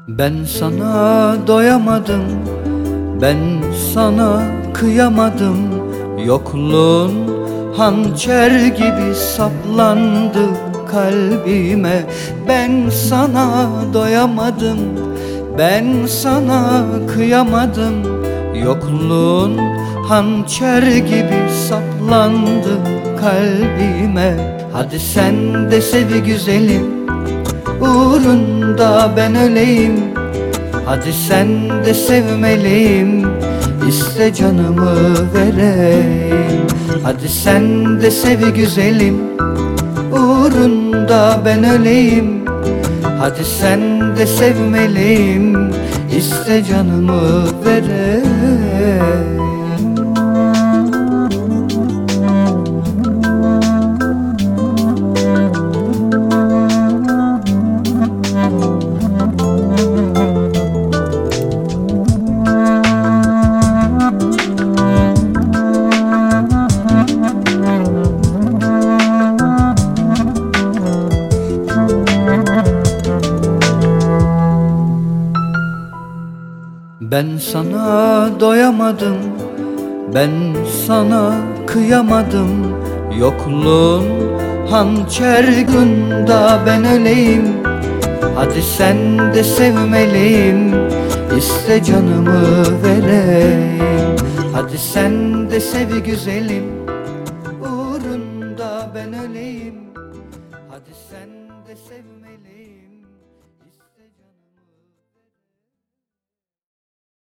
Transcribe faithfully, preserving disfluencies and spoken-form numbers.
Ben sana doyamadım, ben sana kıyamadım. Yokluğun hançer gibi saplandı kalbime. Ben sana doyamadım, ben sana kıyamadım. Yokluğun hançer gibi saplandı kalbime. Hadi sen de sev güzelim, uğrunda ben öleyim. Hadi sen de sevmeliyim, iste canımı vereyim. Hadi sen de sev güzelim, uğrunda ben öleyim. Hadi sen de sevmeliyim, iste canımı vereyim. Ben sana doyamadım, ben sana kıyamadım. Yokluğun hançer gında ben öleyim. Hadi sen de sevmeliyim, iste canımı vereyim. Hadi sen de sev güzelim, uğrunda ben öleyim. Hadi sen de sevmeliyim.